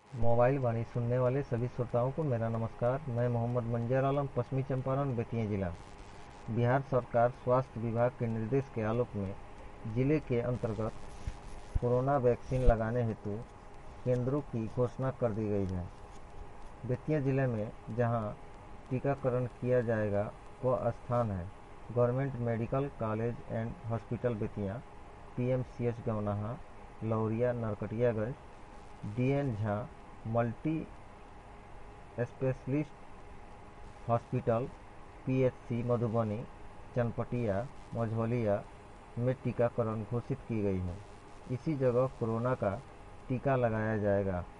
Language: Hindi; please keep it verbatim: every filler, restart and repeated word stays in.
मोबाइल वाणी सुनने वाले सभी श्रोताओं को मेरा नमस्कार। मैं मोहम्मद मंजर आलम, पश्चिमी चंपारण, बेतिया जिला। बिहार सरकार स्वास्थ्य विभाग के निर्देश के आलोक में जिले के अंतर्गत कोरोना वैक्सीन लगाने हेतु केंद्रों की घोषणा कर दी गई है। बेतिया जिले में जहां टीकाकरण किया जाएगा वह स्थान है government medical college and hospital Bettiah, PMCH Gaunaha, Lauriya Narkatiaganj, D N Jha multi specialist hospital, PHC Madhubani, Chanpatia, Majhaulia में टीकाकरण घोषित की गई है। इसी जगह कोरोना का टीका लगाया जाएगा।